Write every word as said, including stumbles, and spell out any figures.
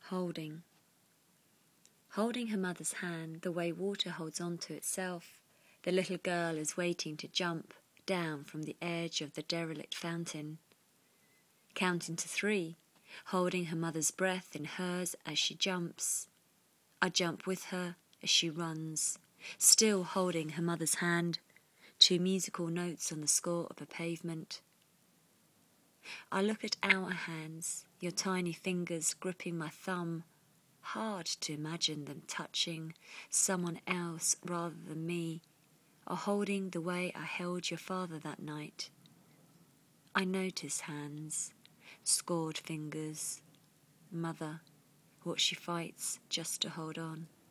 Holding. Holding her mother's hand the way water holds on to itself, the little girl is waiting to jump down from the edge of the derelict fountain. Counting to three, holding her mother's breath in hers as she jumps. I jump with her as she runs, still holding her mother's hand, two musical notes on the score of a pavement. I look at our hands, your tiny fingers gripping my thumb, hard to imagine them touching someone else rather than me, or holding the way I held your father that night. I notice hands, scored fingers, mother, what she fights just to hold on.